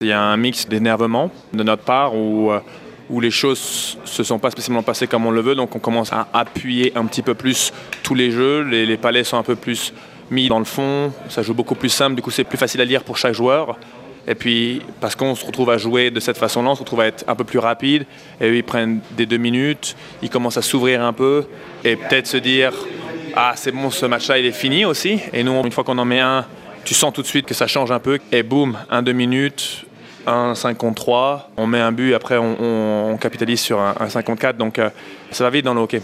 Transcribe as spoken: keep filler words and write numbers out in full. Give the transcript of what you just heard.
Il y a un mix d'énervement de notre part où, où les choses se sont pas spécialement passées comme on le veut, donc on commence à appuyer un petit peu plus tous les jeux, les, les palets sont un peu plus mis dans le fond, ça joue beaucoup plus simple, du coup c'est plus facile à lire pour chaque joueur. Et puis, parce qu'on se retrouve à jouer de cette façon-là, on se retrouve à être un peu plus rapide. Et eux, ils prennent des deux minutes, ils commencent à s'ouvrir un peu et peut-être se dire « Ah, c'est bon, ce match-là, il est fini aussi ». Et nous, une fois qu'on en met un, tu sens tout de suite que ça change un peu. Et boum, un deux minutes, un cinq contre trois, on met un but, après on, on, on capitalise sur un, un cinq contre quatre. Donc, euh, ça va vite dans le hockey.